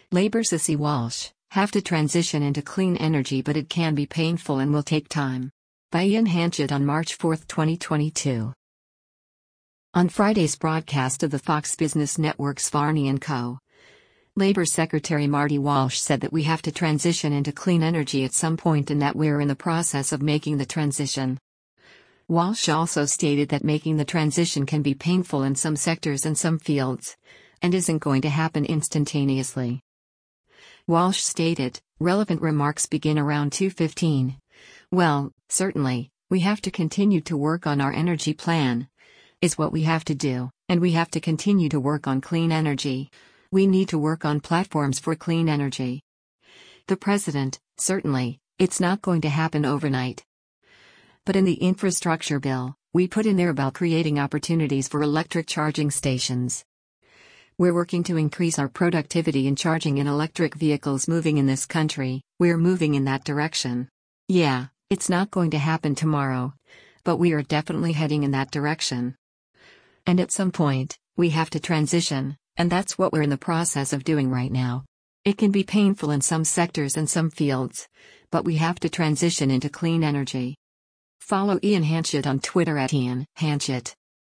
Labor Sissy Walsh, have to transition into clean energy, but it can be painful and will take time. By Ian Hanchett on March 4, 2022. On Friday's broadcast of the Fox Business Network's Varney & Co., Labor Secretary Marty Walsh said that we have to transition into clean energy at some point and that we're in the process of making the transition. Walsh also stated that making the transition can be painful in some sectors and some fields, and isn't going to happen instantaneously. Walsh stated, relevant remarks begin around 2:15. Well, certainly, we have to continue to work on our energy plan. Is what we have to do, and we have to continue to work on clean energy. We need to work on platforms for clean energy. The President, certainly, it's not going to happen overnight. But in the infrastructure bill, we put in there about creating opportunities for electric charging stations. We're working to increase our productivity in charging in electric vehicles moving in this country. We're moving in that direction. Yeah, it's not going to happen tomorrow, but we are definitely heading in that direction. And at some point, we have to transition, and that's what we're in the process of doing right now. It can be painful in some sectors and some fields, but we have to transition into clean energy. Follow Ian Hanchett on Twitter @Ian Hanchett.